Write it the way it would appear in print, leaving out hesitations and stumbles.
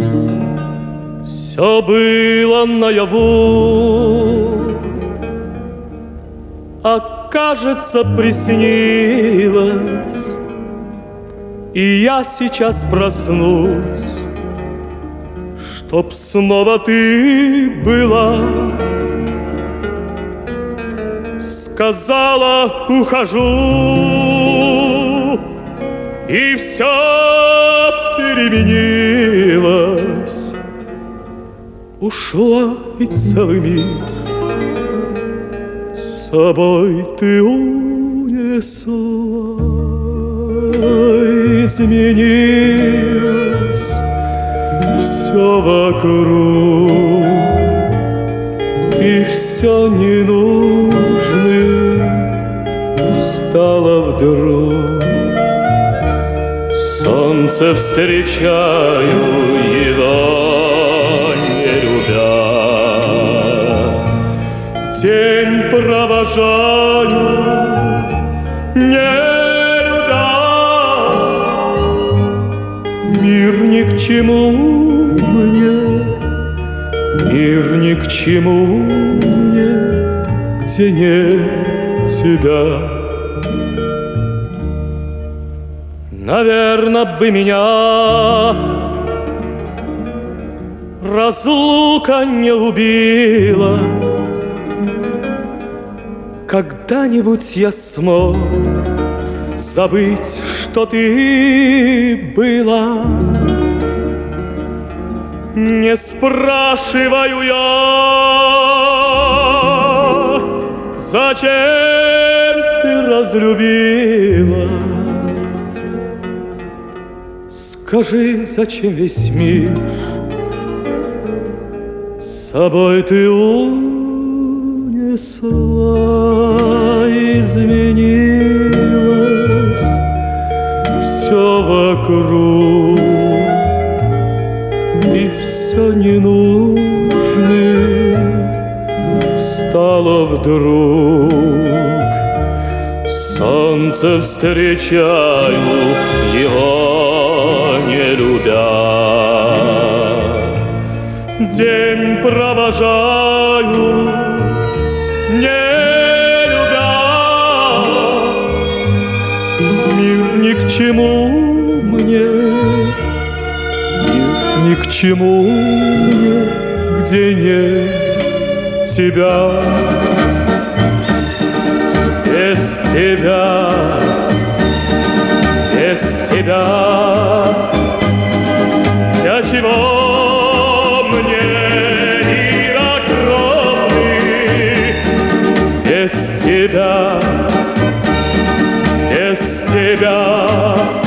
Все было наяву, а кажется, приснилось. И я сейчас проснусь, чтоб снова ты была. Сказала, ухожу, и все переменилось. Ушла и целый мир с собой ты унесла. Изменилось все вокруг, и все ненужным стало вдруг. Солнце встречаю его, не любя, день провожаю, не любя. Мир ни к чему мне, мир ни к чему мне, где нет тебя. Наверно, бы меня разлука не убила. Когда-нибудь я смог забыть, что ты была. Не спрашиваю я, зачем ты разлюбила. Скажи, зачем весь мир с собой ты унесла. Изменилось все вокруг, и все ненужным стало вдруг. Солнце встречаю его, не любя, день провожаю, не любя. Мир ни к чему мне, мир ни к чему мне, где нет тебя. Без тебя, без тебя, для чего мне мир огромный? Без тебя, без тебя.